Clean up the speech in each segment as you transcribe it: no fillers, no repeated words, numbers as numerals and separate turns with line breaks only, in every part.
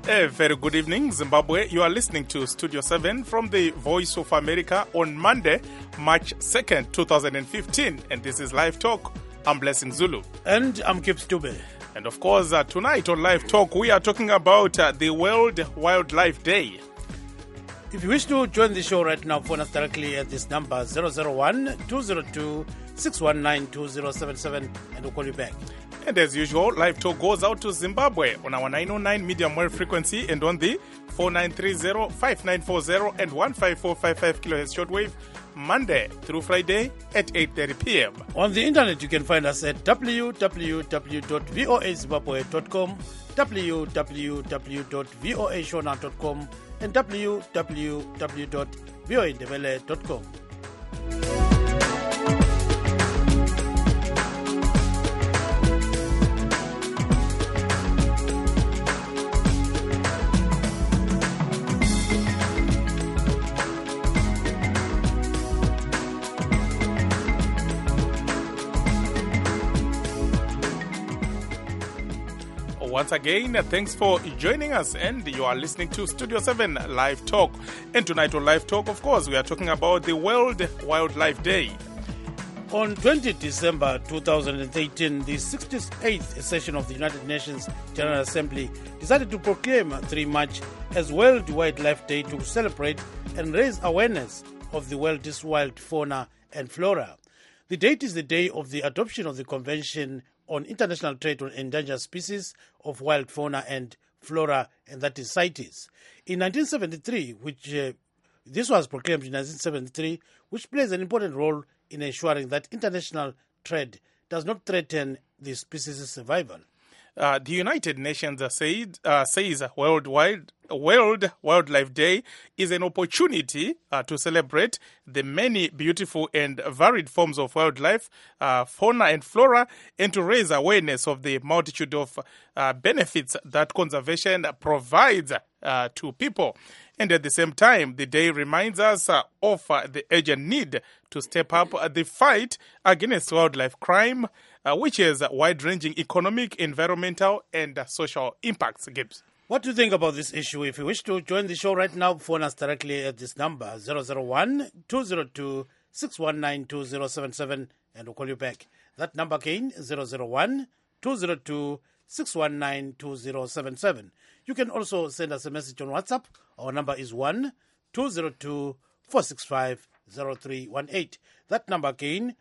A very good evening, Zimbabwe. You are listening to Studio 7 from the Voice of America on Monday, March 2nd, 2015. And this is Live Talk. I'm Blessing Zulu.
And I'm Kip Stube.
And of course, tonight on Live Talk, we are talking about the World Wildlife Day.
If you wish to join the show right now, phone us directly at this number 001-202-619-2077 and we'll call you back.
And as usual, Live Talk goes out to Zimbabwe on our 909 medium wave frequency and on the 4930, 5940 and 15455 kilohertz shortwave, Monday through Friday at 8:30 p.m.
On the internet, you can find us at www.voazimbabwe.com, www.voashona.com, and www.voandebele.com.
Once again, thanks for joining us, and you are listening to Studio 7 Live Talk. And tonight on Live Talk, of course, we are talking about the World Wildlife Day.
On 20 December 2018, the 68th session of the United Nations General Assembly decided to proclaim 3 March as World Wildlife Day to celebrate and raise awareness of the world's wild fauna and flora. The date is the day of the adoption of the Convention on International Trade on Endangered Species of Wild Fauna and Flora, and that is CITES. In 1973, this was proclaimed in 1973, which plays an important role in ensuring that international trade does not threaten the species' survival.
The United Nations says World Wildlife Day is an opportunity to celebrate the many beautiful and varied forms of wildlife, fauna and flora, and to raise awareness of the multitude of benefits that conservation provides to people. And at the same time, the day reminds us of the urgent need to step up the fight against wildlife crime, which has wide-ranging economic, environmental, and social impacts. Gibbs.
What do you think about this issue? If you wish to join the show right now, phone us directly at this number, 001-202-619-2077, and we'll call you back. That number again, 001-202-619-2077. You can also send us a message on WhatsApp. Our number is 1-202-465-0318. That number again,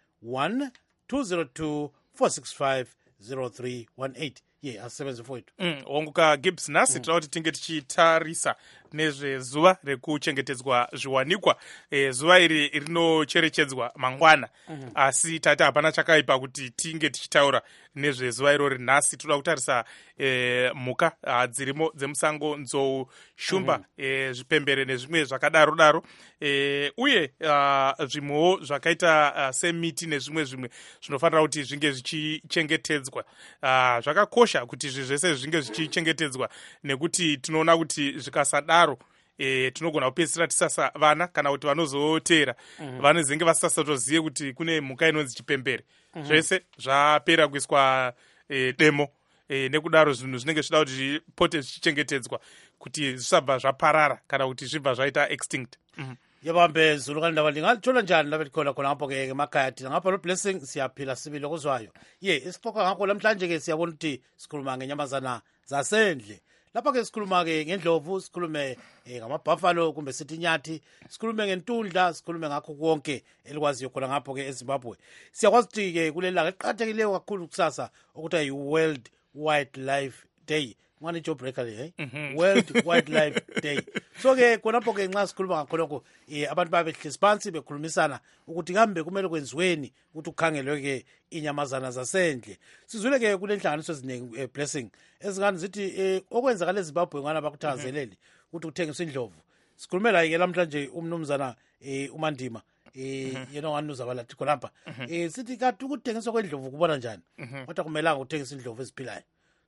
1-202-465-0318. Yeah, asebenze mfowethu.
Onguka Gibbs nasi tinoda kuti tinge tichitarisa nezvezuva rekuchengetedzwa zviwanikwa. Zuva iri rinocherechedzwa mangwana, asi tati hapana chakaipa kuti tinge tichitaura nezvezuva irori. Nhasi toda kutarisa mhuka dzirimo dzemusango, nzou, shumba, zvipembere nezvimwe zvakadaro, uye zvimwewo zvakaita semiti nezvimwe zvinofanira kuti zvinge zvichichengetedzwa. Zvakakosha kuti izvi zvese zvinge zvichichengetedzwa, nekuti tinoona kuti zvikasadaro tinogona kupedzisira tisasa vana kana kuti vanozotera vanozenge vasasatozive kuti kune mhuka inonzi chipembere. Zvese zvapera kuiswa demo, nekudaro zvinhu zvinenge zvida kuti zvipote zvichichengetedzwa kuti zvisabva zvaparara kana kuti zvibva zvaita extinct.
Yabambe Zulu kana ndaba ndingathola njani ndaba likhona khona ngapho ke emakhaya thina ngapha lo Blessing siyaphila sibili okuzwayo. Isixoxa ngakho namhlanje ke siyabona ukuthi sikhuluma ngenyamazana zasendle. Lapha ke sikhuluma ke ngendlovu, sikhulume ngamabuffalo kumbe sithi nyathi, sikhulume ngentundla, sikhulume ngakho konke elikwaziyo khona ngapho ke eZimbabwe. Siyakwazi ukuthi ke kulelanga eqhakathekileyo kakhulu kusasa ukuthi yi World Wildlife Day. Ngani job breaker le, World Wildlife Day. So ke khonapho ke nxa sikhuluma ngakho abantu babehlezi phansi bekhulumisana ukuthi kambe kumele kwenziweni ukuthi ukhangelwe ke inyamazana zasendle. Sizwile ke kulenhlanganiso eziningi Blessing ezingani zithi okwenzakala eZimbabwe ngana bakuthanzeleli ukuthi uthengiswe indlovu. Sikhulumela ke namhlanje umnumzana uMandima yena nganuza balathi khonapha sithi kanti ukuthengiswa kwendlovu kubona njani? Kodwa kumelanga uthengisa indlovu eziphilayo.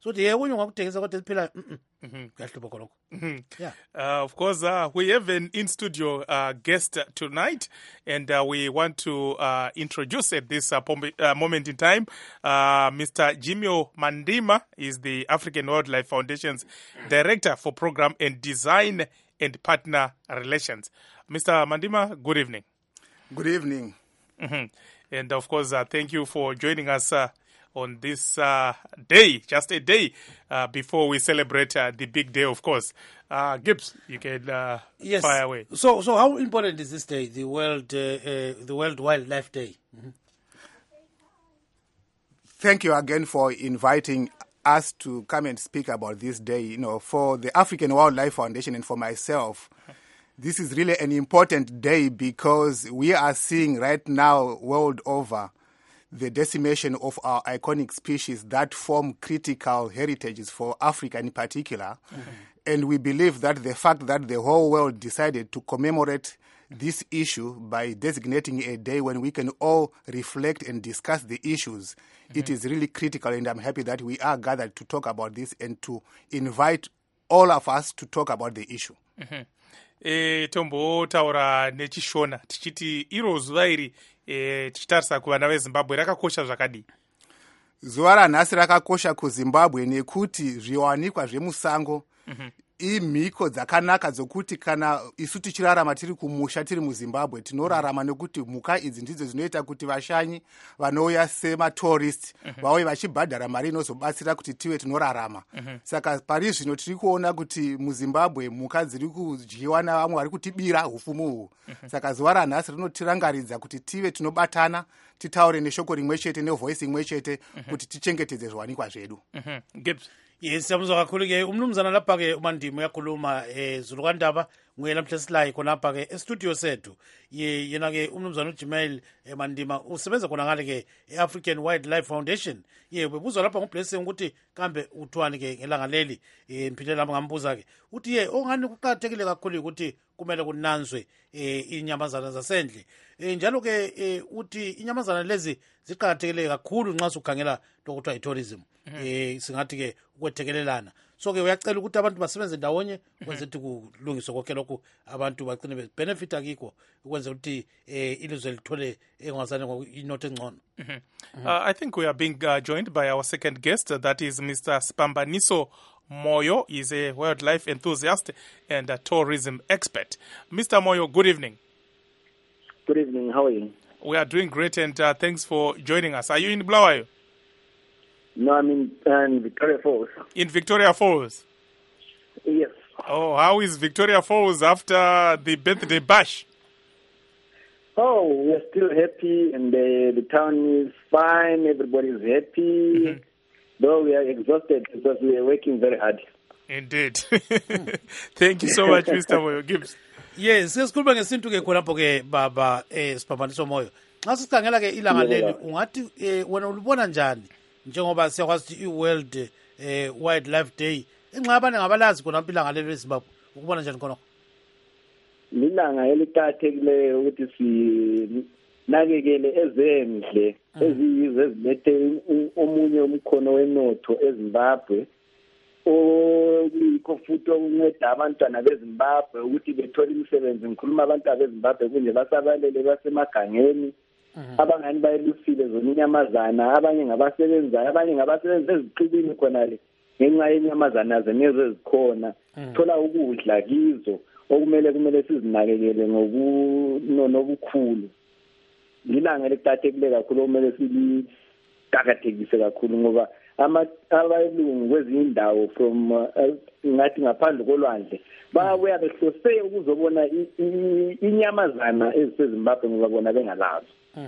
so ukuthi ye kunye ungakudengisa kodwa eziphilayo kuyahlupha khonokho. Yeah.
Of course, we have an in-studio guest tonight, and we want to introduce at this moment in time Mr. Jimmy Mandima is the African Wildlife Foundation's Director for Program and Design and Partner Relations. Mr. Mandima, good evening.
Good evening.
And of course, thank you for joining us on this day, just a day before we celebrate the big day, of course. Gibbs, you can
Yes.
fire away.
So how important is this day, the World Wildlife Day?
Thank you again for inviting us to come and speak about this day. You know, for the African Wildlife Foundation and for myself, this is really an important day because we are seeing right now world over the decimation of our iconic species that form critical heritages for Africa in particular. And we believe that the fact that the whole world decided to commemorate this issue by designating a day when we can all reflect and discuss the issues, it is really critical, and I'm happy that we are gathered to talk about this and to invite all of us to talk about the issue.
Tombotaura nechishona tichiti iro zuva iri tichitarisa kuvana vezimbabwe rakakosha zvakadii?
Zuva ranhasi rakakosha kuzimbabwe nekuti zviwanikwa zvemusango imhiko dzakanaka dzokuti kana isu tichirarama tiri kumusha tiri muzimbabwe tinorarama nekuti mhuka idzi ndidzo dzinoita kuti vashanyi vanouya sematourist vauye vachibhadhara mari inozobatsira kuti tive tinorarama. Saka pari zvino tiri kuona kuti muzimbabwe mhuka dziri kudyiwa navamwe vari kutibira ufumu uhu. Saka zuva ranhasi rinotirangaridza kuti tive tinobatana titaure neshoko rimwe chete nevhoisi imwe chete kuti tichengetedze zviwanikwa zvedu.
Gibbs.
Yes, siyamuzwa kakhulu ke umnumzana lapha ke uMandima uyakhuluma Zulu kaNdaba nguye namhla silayi khonapha ke e-studio sethu yena ke umnumzana uJimel Mandima usebenza khona ngale ke e-African Wildlife Foundation. Bebuzwa lapha nguBlessing ukuthi kambe uthwani ke ngelanga leli impilo lami ngambuza ke uthi ongani kuqhathekile kakhulu ukuthi kumele kunanzwe inyamazana zasendle. Njalo ke uthi inyamazana lezi ziqhathekile kakhulu nxa sukhangela lokuthiwa i-tourism. Singathi ke ukwethekelelana. So ke uyacela ukuthi abantu basebenze ndawonye ukwenza ukuthi kulungiswe konke lokhu abantu bagcine bebenefita kikho ukwenza ukuthi ilizwe lithole engazane inotho engcono.
I think we are being joined by our second guest, that is Mr. Spambaniso Moyo. He's a wildlife enthusiast and a tourism expert. Mr. Moyo, good evening.
Good evening. How are you?
We are doing great, and thanks for joining us. Are you in Bulawayo?
No, I'm in Victoria Falls.
In Victoria Falls?
Yes.
Oh, how is Victoria Falls after the birthday bash?
Oh, we're still happy, and the town is fine. Everybody is happy. Though we are exhausted because we are working very hard.
Indeed. Thank you so much, Mr. Moyo. Gibbs.
Yes, sesikhuluma ngesintu ke khonapho ke baba Spambaniso Moyo. Nxa sikhangela ke ilanga leli ungathi wena ulibona njani njengoba siyakwazi ukuthi i-World Wildlife Day ingxabane ngabalazi khona ilanga leli eZimbabwe ukubona njani khona?
Lilanga eliqakathekileyo ukuthi sinakekele ezendle eziyizo ezilethe omunye umkhono wenotho eZimbabwe okuyikho futhi okunceda abantwana beZimbabwe ukuthi bethole imisebenzi. Ngikhuluma abantwana beZimbabwe kunje basabalele basemagangeni abangani bayelusile zona inyamazana, abanye ngabasebenzayo, abanye ngabasebenza eziqibini khonale ngenxa yenyamazana zenezo ezikhona. Thola ukudla kizo kumele sizinakekele ngobunono obukhulu. Lilanga eliqakathekile kakhulu okumele siliqakathekise kakhulu ngoba abalungu kwezinye indawo from ngathi ngaphandle kolwandle babuya behlose ukuzobona inyamazana ezisezimbabwe ngoba bona bengalazo.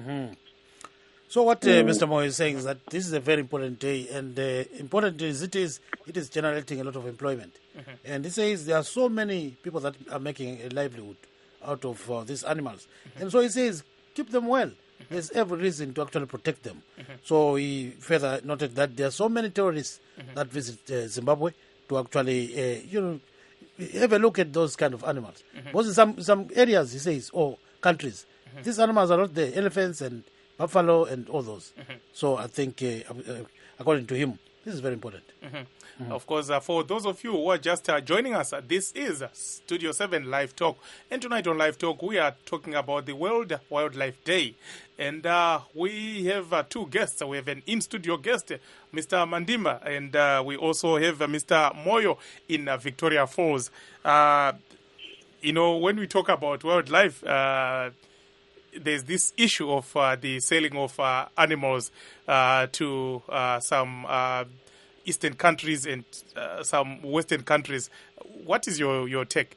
So what Mr. Moyo is saying is that this is a very important day, and important as it is generating a lot of employment. And he says there are so many people that are making a livelihood out of these animals. And so he says keep them well. There's every reason to actually protect them. So he further noted that there are so many tourists that visit Zimbabwe to actually have a look at those kind of animals. Because in some areas, he says, or countries, these animals are not there, elephants and buffalo and all those. So I think, according to him, This is very important.
Of course, for those of you who are just joining us, this is Studio 7 Live Talk. And tonight on Live Talk, we are talking about the World Wildlife Day. And we have two guests. We have an in-studio guest, Mr. Mandimba, and we also have Mr. Moyo in Victoria Falls. When we talk about wildlife, there's this issue of the selling of animals to some Eastern countries and some Western countries. What is your take?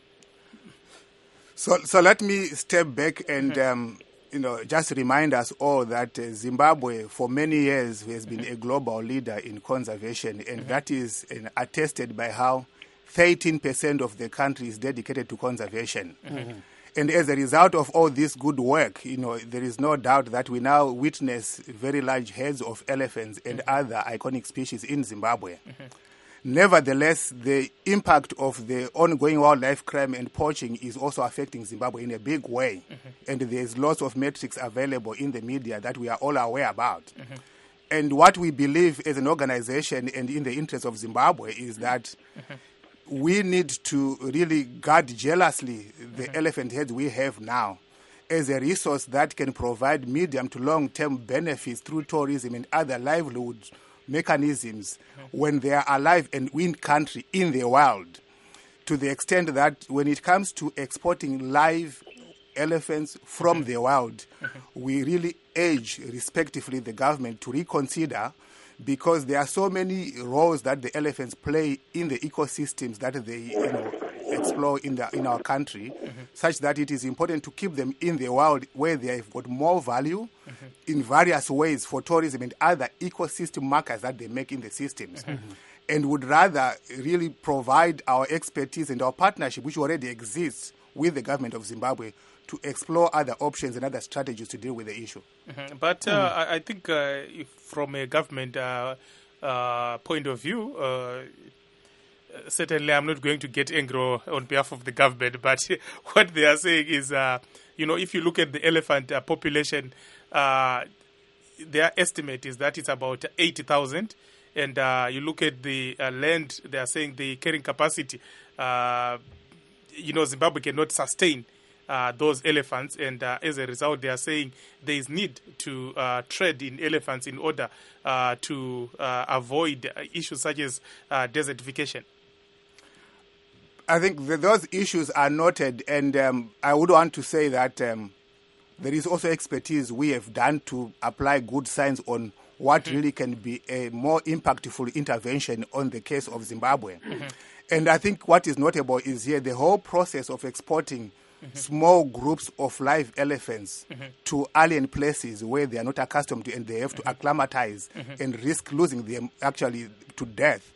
So let me step back and just remind us all that Zimbabwe for many years has been a global leader in conservation, and that is attested by how 13% of the country is dedicated to conservation. And as a result of all this good work, there is no doubt that we now witness very large herds of elephants and other iconic species in Zimbabwe. Nevertheless, the impact of the ongoing wildlife crime and poaching is also affecting Zimbabwe in a big way. And there's lots of metrics available in the media that we are all aware about. And what we believe as an organization and in the interest of Zimbabwe is that we need to really guard jealously the elephant heads we have now as a resource that can provide medium to long-term benefits through tourism and other livelihood mechanisms when they are alive and in country, in the wild, to the extent that when it comes to exporting live elephants from the wild, we really urge, respectively, the government to reconsider, because there are so many roles that the elephants play in the ecosystems that they explore in our country, such that it is important to keep them in the wild where they have got more value in various ways for tourism and other ecosystem markers that they make in the systems. And would rather really provide our expertise and our partnership, which already exists with the government of Zimbabwe, to explore other options and other strategies to deal with the issue.
But I think if from a government point of view, certainly I'm not going to get angry on behalf of the government, but what they are saying is, if you look at the elephant population, their estimate is that it's about 80,000. And you look at the land, they are saying the carrying capacity, Zimbabwe cannot sustain those elephants, and as a result, they are saying there is need to trade in elephants in order to avoid issues such as desertification.
I think those issues are noted, and I would want to say that there is also expertise we have done to apply good science on what really can be a more impactful intervention on the case of Zimbabwe. And I think what is notable is here the whole process of exporting small groups of live elephants to alien places where they are not accustomed to and they have to acclimatize and risk losing them actually to death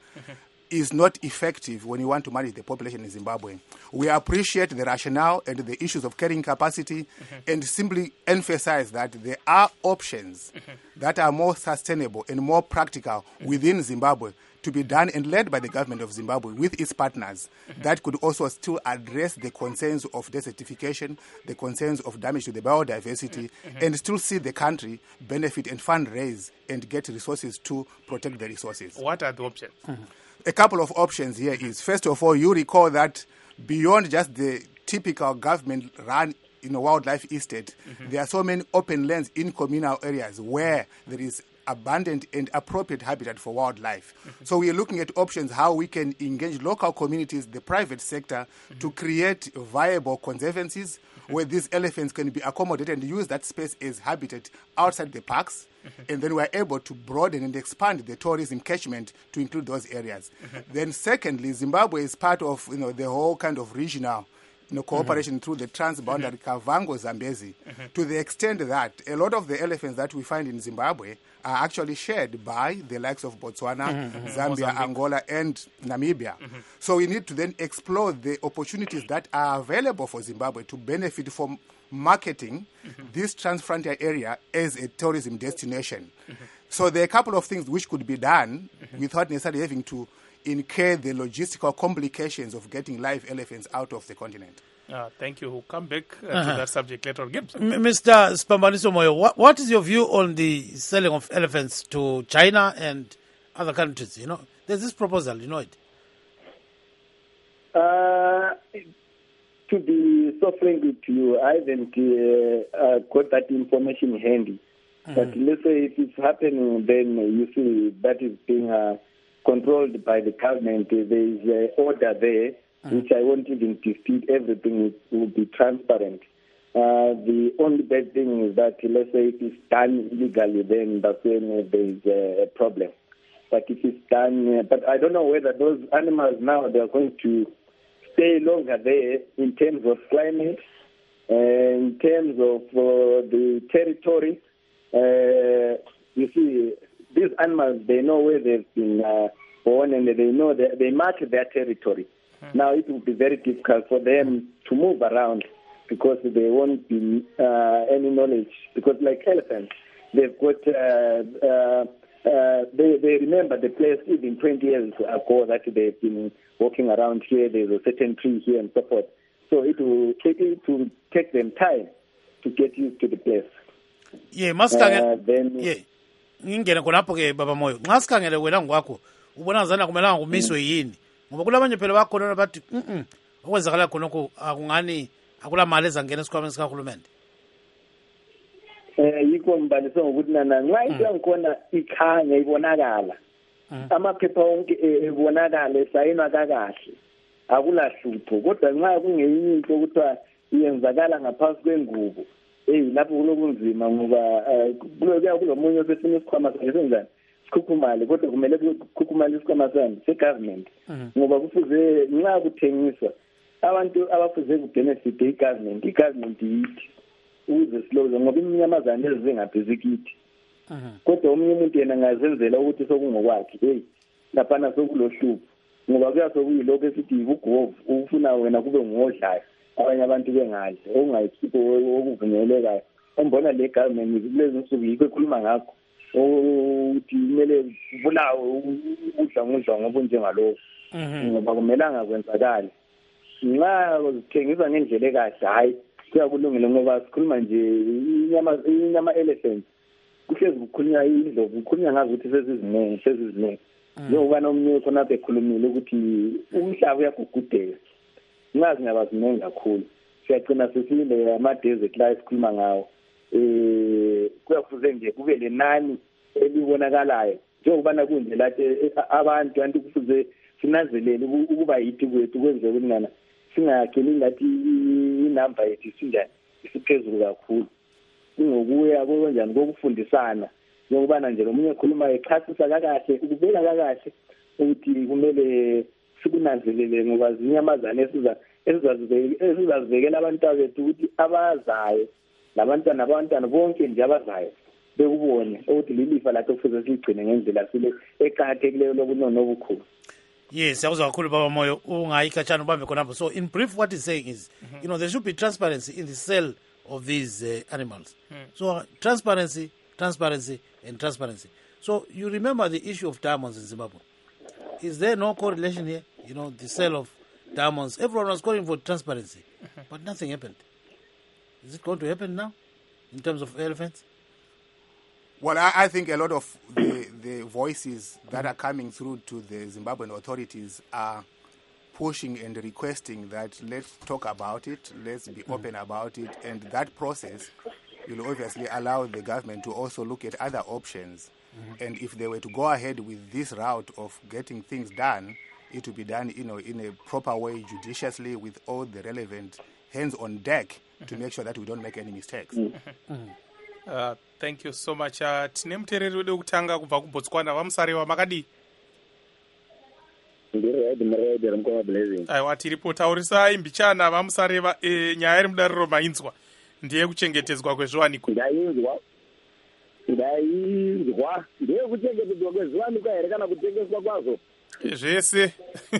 is not effective when you want to manage the population in Zimbabwe. We appreciate the rationale and the issues of carrying capacity and simply emphasize that there are options that are more sustainable and more practical within Zimbabwe to be done and led by the government of Zimbabwe with its partners that could also still address the concerns of desertification, the concerns of damage to the biodiversity, and still see the country benefit and fundraise and get resources to protect the resources.
What are the options?
A couple of options here is, first of all, you recall that beyond just the typical government-run wildlife estate, there are so many open lands in communal areas where there is abundant and appropriate habitat for wildlife. So we are looking at options how we can engage local communities, the private sector, to create viable conservancies where these elephants can be accommodated and use that space as habitat outside the parks. And then we're able to broaden and expand the tourism catchment to include those areas. Then secondly, Zimbabwe is part of the whole kind of regional cooperation through the transboundary Kavango-Zambezi, to the extent that a lot of the elephants that we find in Zimbabwe are actually shared by the likes of Botswana, Zambia, Angola, and Namibia. So we need to then explore the opportunities that are available for Zimbabwe to benefit from marketing this transfrontier area as a tourism destination. So there are a couple of things which could be done without necessarily having to incur the logistical complications of getting live elephants out of the continent.
Thank you. We'll come back to that subject later on.
Mr. Spambaniso Moyo, what is your view on the selling of elephants to China and other countries, There's this proposal, it.
To be so frank with you, I haven't got that information handy. But let's say if it's happening, then you see that is being controlled by the government. There is an order there, which I won't even dispute. Everything will be transparent. The only bad thing is that, let's say, if it's done illegally, then that's when there is a problem. But if it's done, but I don't know whether those animals now, they're going to stay longer there in terms of climate, in terms of the territory. You see, these animals, they know where they've been born, and they know that they mark their territory. Now it will be very difficult for them to move around because they won't be any knowledge. Because like elephants, they've got they remember the place even 20 years ago that they've been walking around here. There's a certain tree here and so forth. So it will take them time to get used to the place.
Yeah, ngingena khonapho ke baba Moyo. Nxa sikhangele wena ngokwakho ubona zana kumelanga kumiswe yini? Ngoba kulabanye phela bakhona bathi okwenzakala khonokho akungani akula mali ezangena esikhwameni sikahulumende.
Yikho mbaniso ngokuthi nana nxa into yangikhona ikhanya ibonakala. Amaphepha wonke ebonakala esayinwa kakahle. Akulahlupho kodwa nxa kungenye into ukuthiwa iyenzakala ngaphansi kwengubo. Lapho kulokunzima ngoba kulomunye osefuna isikhwama sakhe senzani sikhukhumale kodwa kumele kukhukhumale isikhwama sami se-government ngoba kufuze nxa kuthengiswa abantu abafuze kubenefit i-government yithi ukuze siloze ngoba iminyamazane ezingaphizi kithi kodwa omunye umuntu yena angazenzela ukuthi sokungokwakhe laphana sokulohlupho ngoba kuyasokuyilokho esithi ugovu ufuna wena kube ngodlayo abanye abantu bengadli okungayikhipho okuvunyelekayo ombona le government kulezi nsuku yikho ekhuluma ngakho ukuthi kumele kubulawe udla ngoba njengalokho ngoba kumelanga kwenzakala nxa zithengisa ngendlela ekahle hayi kuyakulungile ngoba sikhuluma nje inyama elephant kuhlezi kukhulunywa indlovu kukhulunywa ngazo ukuthi sezizinengi njengoba nomnye khonapho ekhulumile ukuthi umhlaba uyagugudeka ngazi ngaba ziningi kakhulu siyagcina sesile ama-desert la esikhuluma ngawo kuyafuze nje kube lenani elibonakalayo njengokubana kunje lathi abantu anti kufuze sinanzelele ukuba yithi kwethu kwenzeka ukuthi nana singagcini ngathi inamba yethu isinjani isiphezulu kakhulu kungokuya konjani kokufundisana njengokubana nje lomunye ekhuluma echasisa kakahle ukubeka kakahle ukuthi kumele sikunanzelele ngoba zinyamazane esizazibekela abantwana bethu ukuthi abazayo labantwana bonke nje abazayo bekubone ukuthi lilifa lakho kufuze sigcine ngendlela sile eqhathekileyo lokunono obukhulu.
Yes, siyakuzwa kakhulu baba Moyo ungayikhatshana ubambe khonapho. So in brief what he's saying is there should be transparency in the sale of these animals. So transparency. So you remember the issue of diamonds in Zimbabwe. Is there no correlation here? The sale of diamonds. Everyone was calling for transparency, but nothing happened. Is it going to happen now in terms of elephants?
Well, I think a lot of the voices that are coming through to the Zimbabwean authorities are pushing and requesting that let's talk about it, let's be open about it, and that process will obviously allow the government to also look at other options. And if they were to go ahead with this route of getting things done, it will be done, in a proper way, judiciously, with all the relevant hands on deck to make sure that we don't make any mistakes.
Thank you so much. Tine mutereri wedu kutanga kubva kuBotswana vamusareva makadi. Aiwa tiripo taurisai mbichana vamusareva nyaya iri mudariro mainzwa ndiye kuchengetedzwa kwezviwanikwa.
Ndainzwa ndiye kuchengetedzwa kwezviwanikwa here kana kutengeswa kwazvo
zvese.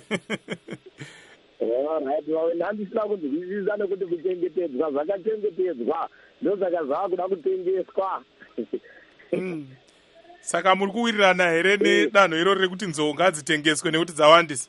Handisina kunzwisisa nekuti kuchengetedzwa zvakachengetedzwa ndosaka zvakuda kutengeswa.
Saka muri kuwirirana here nedanho iroro rekuti nzou ngadzitengeswe nekuti dzawandisa?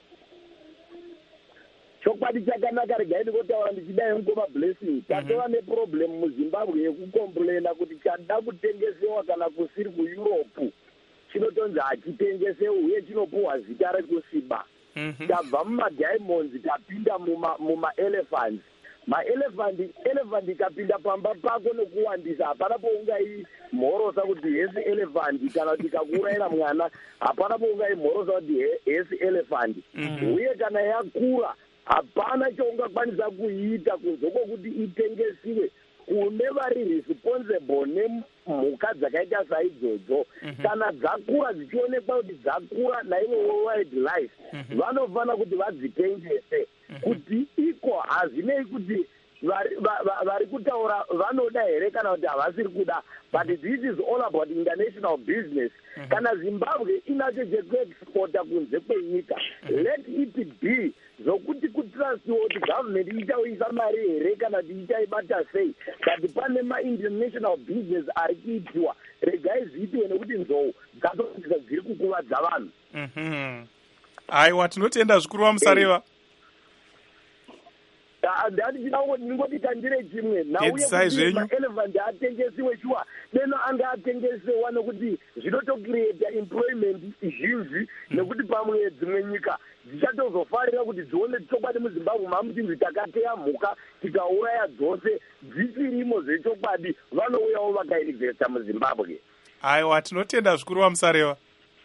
Chokwadi chakanaka regai ndikotaura ndichidai mukoma blessing tatova neproblem muZimbabwe yekukomplena kuti chada kutengesewa kana kusiri kuEurope chinotonzi hachitengese uye chinopuwa zita rekusiba. Tabva mumadiamonds tapinda mumaelephants. Maelephant ikapinda pamba pako nokuwandisa hapana poungaimhorosa kuti hesi elephant kana kuti ikakuurayira mwana hapana poungaimhorosa kuti hesi elephant. Uye kana yakura hapana chaungakwanisa kuiita kunze kwokuti itengesiwe kune vari responsible nemhuka dzakaita saidzodzo. Kana dzakura dzichionekwa kuti dzakura naivo wildlife vanofana kuti vadzitengese kuti iko hazvinei kuti vari kutaura vanoda here kana kuti havasiri kuda, but this is all about international business. Kana Zimbabwe inacho chekuexporta kunze kwenyika, let it be zvokuti kutrustwa kuti government ichauyisa mari here kana kuti ichaibata sei, but pane ma-international business ari kuitiwa regai zviitwe nekuti nzou dzatoita dziri kukuvadza vanhu.
Aiwa, tinotenda zvikuru vamusareva.
Ndati ndingoti tandire chimwe nauye kuti maelephant atengesiwe shuwa deno anga atengesewa nokuti zvinotocreata employment zhinji nekuti pamwe dzimwe nyika dzichatozofarira kuti dzione chokwadi muZimbabwe mamutinzi takateya mhuka tikauraya dzose dzisirimo zvechokwadi vanouyawo vakainvesta muZimbabwe.
Aiwa, tinotenda zvikuru vamusareva.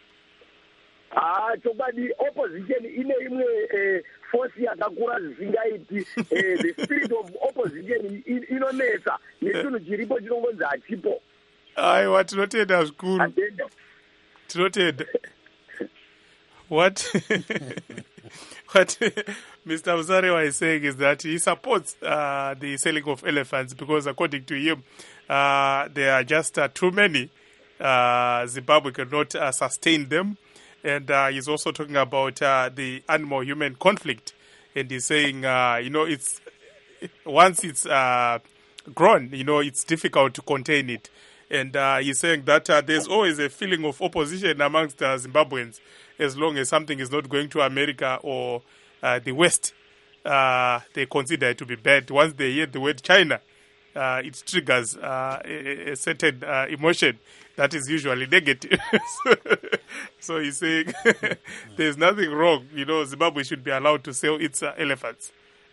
Chokwadi opposition ine imwe force yakakura zvisingaiti. The spirit of opposition inonetsa nechinhu chiripo chinongonzi hachipo.
Aiwa, tinotenda zvikuru. Tinotenda. What Mr. Musareva is saying is that he supports the selling of elephants because according to him, there are just too many. Zimbabwe cannot sustain them. And he's also talking about the animal-human conflict. And he's saying, it's once it's grown, it's difficult to contain it. And he's saying that there's always a feeling of opposition amongst Zimbabweans as long as something is not going to America or the West. They consider it to be bad. Once they hear the word China, it triggers a certain emotion that is usually negative. So he's saying there's nothing wrong. Zimbabwe should be allowed to sell its elephants.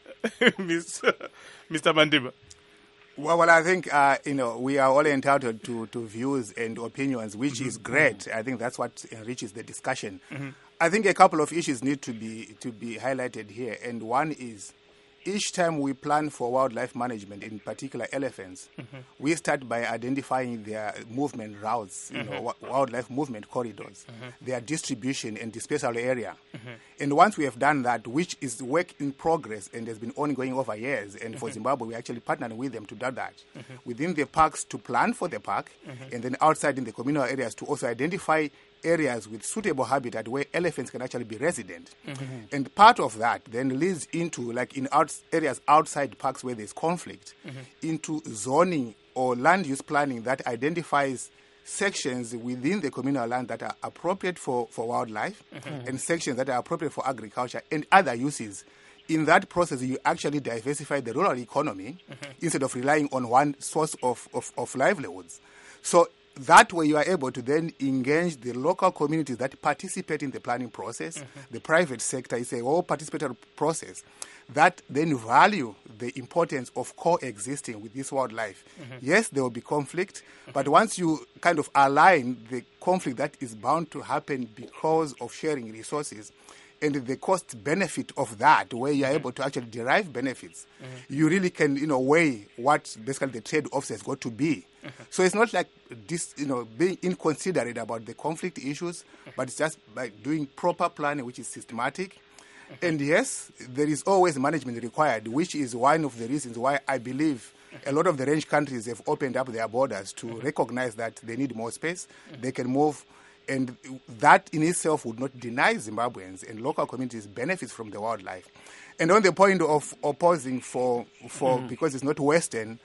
Mr. Mandiba.
Well, I think, we are all entitled to views and opinions, which is great. I think that's what enriches the discussion. I think a couple of issues need to be highlighted here. And one is, each time we plan for wildlife management, in particular elephants, we start by identifying their movement routes, wildlife movement corridors, their distribution and dispersal area. And once we have done that, which is work in progress and has been ongoing over years, and for Zimbabwe, we actually partnered with them to do that. Within the parks, to plan for the park, and then outside in the communal areas to also identify areas with suitable habitat where elephants can actually be resident. And part of that then leads into, like in areas outside parks where there's conflict, into zoning or land use planning that identifies sections within the communal land that are appropriate for wildlife and sections that are appropriate for agriculture and other uses. In that process, you actually diversify the rural economy instead of relying on one source of livelihoods. So that way you are able to then engage the local communities that participate in the planning process. The private sector is a whole participatory process that then value the importance of coexisting with this wildlife. Yes, there will be conflict, but once you kind of align the conflict that is bound to happen because of sharing resources and the cost benefit of that, where you're able to actually derive benefits, you really can, weigh what basically the trade-offs has got to be. So it's not like this, being inconsiderate about the conflict issues, but it's just by doing proper planning, which is systematic. And yes, there is always management required, which is one of the reasons why I believe a lot of the range countries have opened up their borders to recognize that they need more space, they can move, and that in itself would not deny Zimbabweans and local communities benefits from the wildlife. And on the point of opposing for because it's not Western,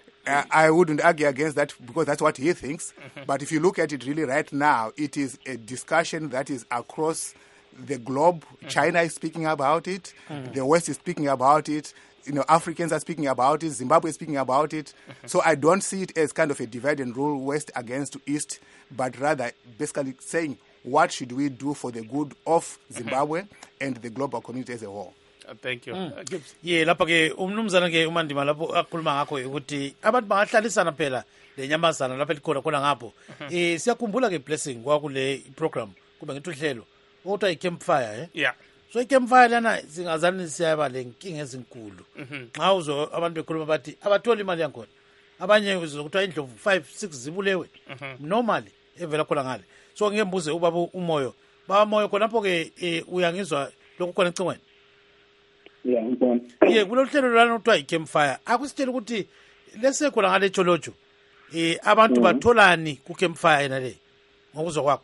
I wouldn't argue against that because that's what he thinks. But if you look at it really right now, it is a discussion that is across the globe. China is speaking about it. The West is speaking about it. Africans are speaking about it. Zimbabwe is speaking about it. So I don't see it as kind of a divide and rule, West against East, but rather basically saying, what should we do for the good of Zimbabwe and the global community as a whole?
Thank you.
Lapha ke umnumzana ke uMandima lapho akhuluma ngakho ukuthi abantu bangahlalisana phela lenyamazana lapha likhona khona ngapho. Siyakhumbula ke Blessing kwakule program kube ngithi uhlelo okuthiwa i-campfire
Yeah.
So i-campfire lana singazani siyaba lenkinga ezinkulu. Xa uzo abantu bekhuluma bathi abatholi imali yakhona. Abanye uzokuthiwa indlovu 5-6 zibulewe. Normally evela khona ngale. So ngiyembuze ubaba uMoyo. Baba Moyo khonapho ke uyangizwa lokho khona ecingweni.
Yeah, ngibona.
Kulolu hlelo lana okuthiwa i-campfire akusitshela ukuthi lesekhona ngale tsholotsho abantu batholani ku-campfire yena le ngokuzwa kwakho.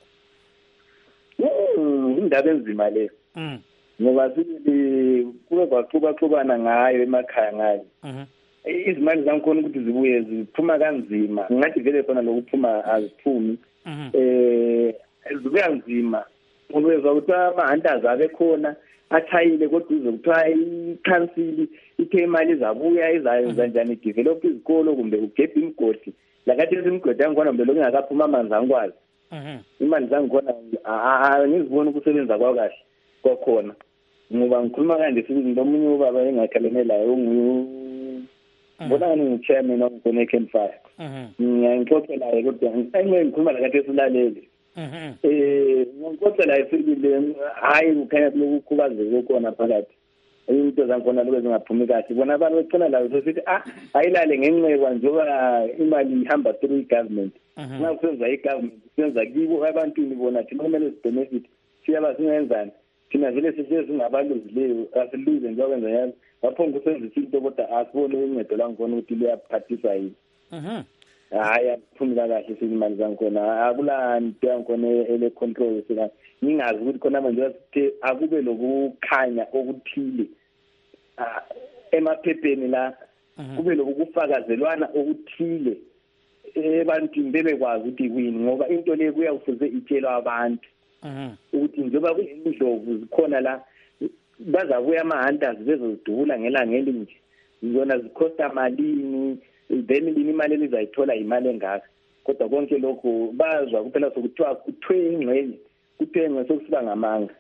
Indaba enzima le. Ngoba sibili kube kwaxubaxubana ngayo emakhaya ngayo. Izimali zangikhona ukuthi zibuye ziphuma kanzima. Ngathi vele khona lokuphuma aziphumi. Zibuya nzima. Ulwezwa ukuthi ama-hunters abekhona athayile kodwa uzokuthiwa i-council ithe imali izabuya izayenza njani idevelop izikolo kumbe ugebhe imigodi. Lakathi imigodi yangikhona kumbe lokhu ingakaphuma amanzi angikwazi. Imali zangikhona angiziboni ukusebenza kwakahle kwakhona. Ngoba ngikhuluma kanje sibili nomunye ubaba engakhalene laye ngibona ngingu-chairman of campfire. Ngiyangixoxela kodwa ngikhuluma lakathi esilalele. Ngikhohlelayo sibili hayi kukhanya lokukhubazeka khona phakathi. Into zangikhona lokho zingaphumi kahle. Bona abantu becela lawo sesithi ayilale ngenxeba njengoba imali ihamba through i-government. Nxa kusenza i-government senza kibo abantwini bona thina kumele sibenefit siyaba singenzani. Thina vele singabaluzileyo asiluze njengokwenza yami. Ngapho ngikusenzisa into kodwa asibone uncedo langikhona ukuthi liyaphathisa yini. Hayi aphumula kahle izimali zangikhona akula nto yangikhona ele control sika ngingazi ukuthi khona manje asithi akube lokukhanya okuthile emaphepheni la kube lokufakazelwana okuthile ebantwini bebekwazi ukuthi kuyini ngoba into le kuyakufuze itshelwe abantu ukuthi njengoba kuyindlovu zikhona la bazabuya ama-hunters bezozidubula ngelanga elinje zona zikhosta malini then imali elizayithola imali engaka kodwa konke lokho bazwa kuphela sokuthiwa kuthwe ingxenye kuthengwe sokusiba ngamanga.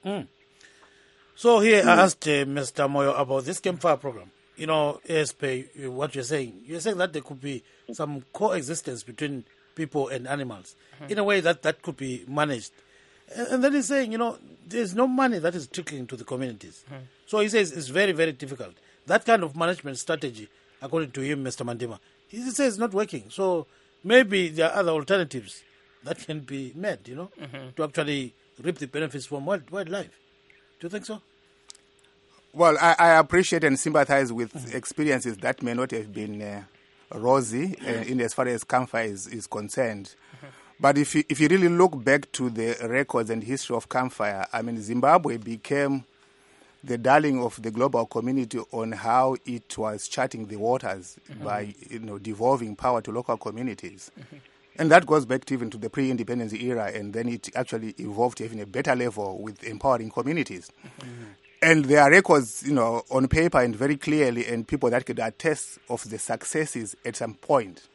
So here I asked Mr. Moyo about this campfire program. As per what you're saying that there could be some coexistence between people and animals in a way that could be managed. And then he's saying, there's no money that is trickling to the communities. So he says it's very, very difficult. That kind of management strategy, according to him, Mr. Mandima, he says it's not working. So maybe there are other alternatives that can be made, to actually reap the benefits from wildlife. Do you think so?
Well, I appreciate and sympathize with experiences that may not have been rosy in as far as campfire is concerned. But if you really look back to the records and history of campfire, I mean, Zimbabwe became the darling of the global community on how it was charting the waters by devolving power to local communities. And that goes back to even to the pre-independence era, and then it actually evolved to even a better level with empowering communities. And there are records, on paper and very clearly, and people that could attest of the successes at some point.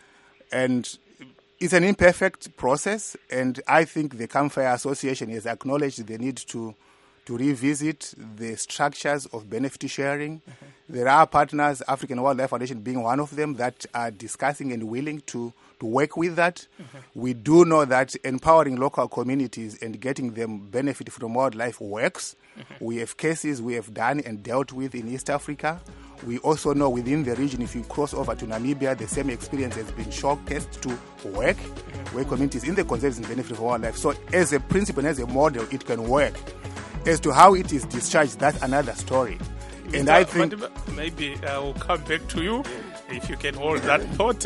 And it's an imperfect process, and I think the Campfire Association has acknowledged the need to revisit the structures of benefit sharing. There are partners, African Wildlife Foundation being one of them, that are discussing and willing to work with that. We do know that empowering local communities and getting them benefit from wildlife works. We have cases we have done and dealt with in East Africa. We also know within the region, if you cross over to Namibia, the same experience has been showcased to work, where communities in the conservation benefit from wildlife. So as a principle and as a model, it can work. As to how it is discharged, that's another story. And I think
maybe I'll come back to you if you can hold that thought.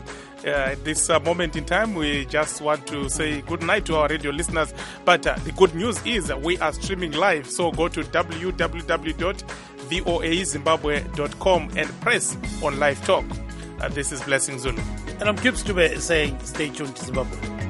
At this moment in time, we just want to say good night to our radio listeners. But the good news is we are streaming live. So go to www.voazimbabwe.com and press on Live Talk. This is Blessing Zulu.
And I'm Gibbs Dube saying stay tuned to Zimbabwe.